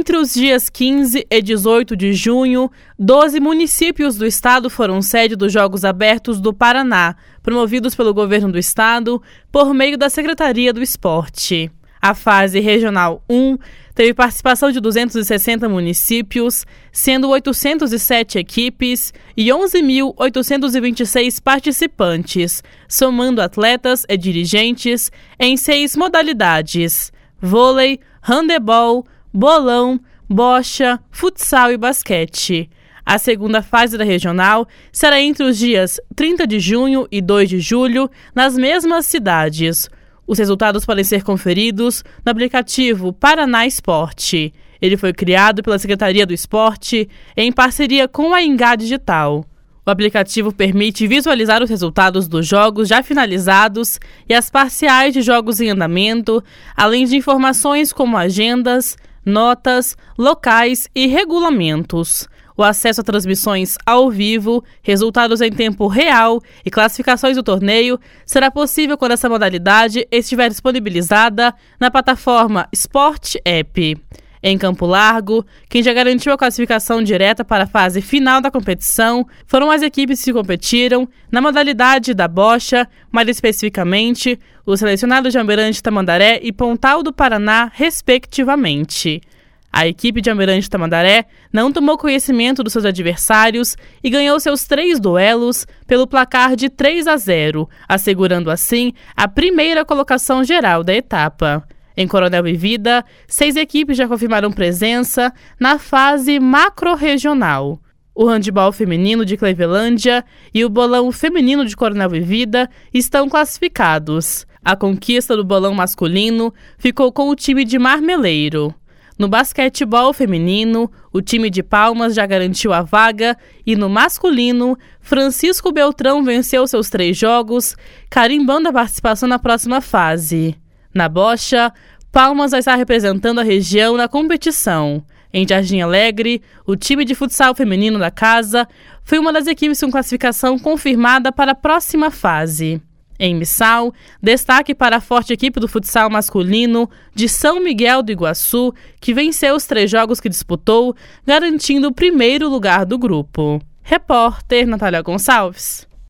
Entre os dias 15 e 18 de junho, 12 municípios do estado foram sede dos Jogos Abertos do Paraná, promovidos pelo governo do estado por meio da Secretaria do Esporte. A fase regional 1 teve participação de 260 municípios, sendo 807 equipes e 11.826 participantes, somando atletas e dirigentes em 6 modalidades: vôlei, handebol, bolão, bocha, futsal e basquete. A segunda fase da regional será entre os dias 30 de junho e 2 de julho, nas mesmas cidades. Os resultados podem ser conferidos no aplicativo Paraná Esporte. Ele foi criado pela Secretaria do Esporte em parceria com a Ingá Digital. O aplicativo permite visualizar os resultados dos jogos já finalizados e as parciais de jogos em andamento, além de informações como agendas, notas, locais e regulamentos. O acesso a transmissões ao vivo, resultados em tempo real e classificações do torneio será possível quando essa modalidade estiver disponibilizada na plataforma Sport App. Em Campo Largo, quem já garantiu a classificação direta para a fase final da competição foram as equipes que competiram na modalidade da bocha, mais especificamente os selecionados de Almirante Tamandaré e Pontal do Paraná, respectivamente. A equipe de Almirante Tamandaré não tomou conhecimento dos seus adversários e ganhou seus 3 duelos pelo placar de 3-0, assegurando assim a primeira colocação geral da etapa. Em Coronel Vivida, 6 equipes já confirmaram presença na fase macro-regional. O handebol feminino de Clevelândia e o bolão feminino de Coronel Vivida estão classificados. A conquista do bolão masculino ficou com o time de Marmeleiro. No basquetebol feminino, o time de Palmas já garantiu a vaga e no masculino, Francisco Beltrão venceu seus 3 jogos, carimbando a participação na próxima fase. Na bocha, Palmas vai estar representando a região na competição. Em Jardim Alegre, o time de futsal feminino da casa foi uma das equipes com classificação confirmada para a próxima fase. Em Missal, destaque para a forte equipe do futsal masculino de São Miguel do Iguaçu, que venceu os 3 jogos que disputou, garantindo o primeiro lugar do grupo. Repórter Natália Gonçalves.